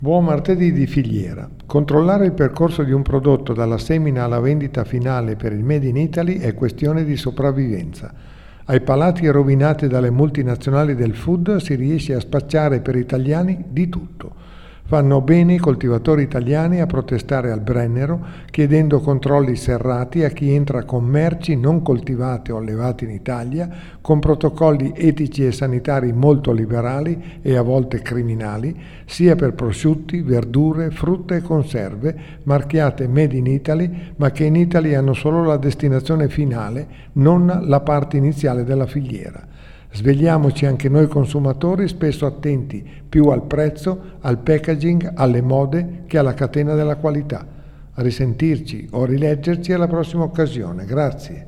Buon martedì di filiera. Controllare il percorso di un prodotto dalla semina alla vendita finale per il Made in Italy è questione di sopravvivenza. Ai palati rovinati dalle multinazionali del food si riesce a spacciare per italiani di tutto. Fanno bene i coltivatori italiani a protestare al Brennero chiedendo controlli serrati a chi entra con merci non coltivate o allevate in Italia, con protocolli etici e sanitari molto liberali e a volte criminali, sia per prosciutti, verdure, frutta e conserve marchiate Made in Italy, ma che in Italy hanno solo la destinazione finale, non la parte iniziale della filiera. Svegliamoci anche noi consumatori, spesso attenti più al prezzo, al packaging, alle mode che alla catena della qualità. A risentirci o rileggerci alla prossima occasione. Grazie.